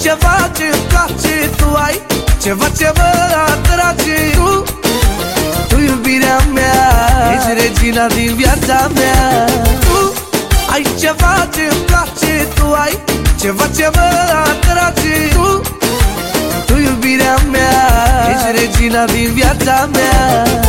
ceva ce-mi place, tu ai ceva ce mă atrage. Tu iubirea mea, ești regina din viața mea. Tu ai ceva ce-mi place, tu ai ceva ce mă atrage. Tu iubirea mea, ești regina din viața mea.